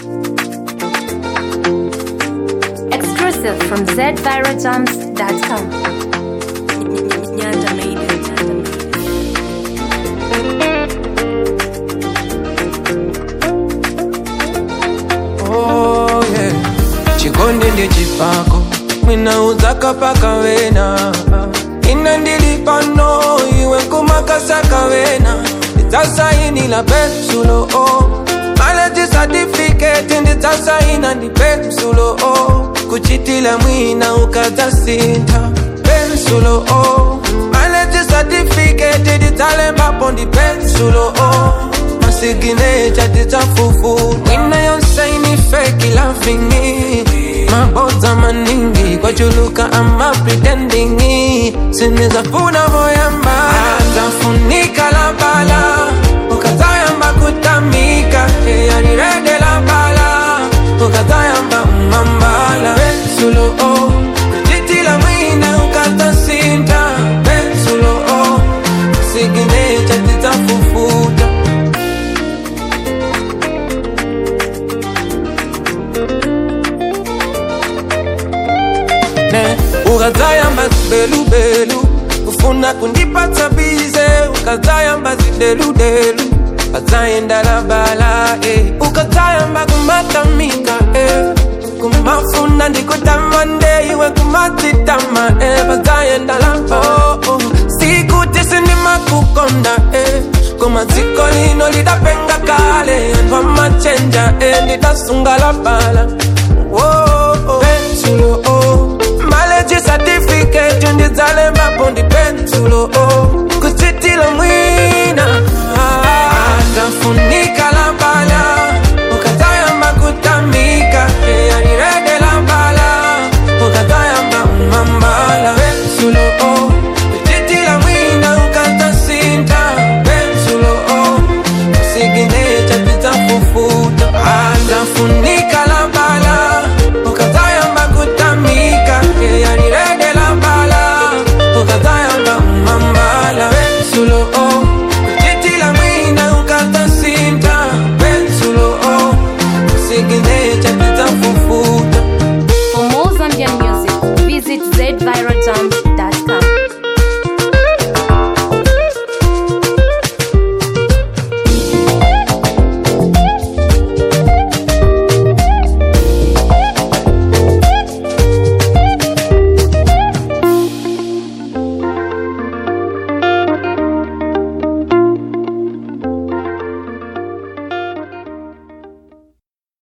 Exclusive from zvirojams.com. Nyanda made it. Oh yeah, chikonde ndi chipako mwina uzaka paka wena ina ndilipa no iwe kumakasaka wena nitasaini la pensulo Marriage certificate nditasaina ndi pensulo kuchitila mwina ukazasinta pensulo Marriage certificate nditalembapo ndi pensulo signature titafufu Wina yonsaini fake loving me Maboza maningi Kwa chuluka ama pretending Siniza funa voyamba Zafunika la bala Ukazayamba kutamika Yani rede la bala Ukazayamba umambala Pensulo Kujitila mwina ukazasinta Pensulo signature titafufuta Ukazayamba zibelu Ufuna kundipata bize Ukazayamba zidelu Ukazayenda la bala Ukazayamba kumatamika Kumafuna ndikutamande Iwe kumatitama Ukazayenda la Sikuti sinima kukonda Kumaziko lino lidapenga kale Anwa machenja Nitasunga la bala Pensulo Marriage certificate ndizale mapo ndi pensulo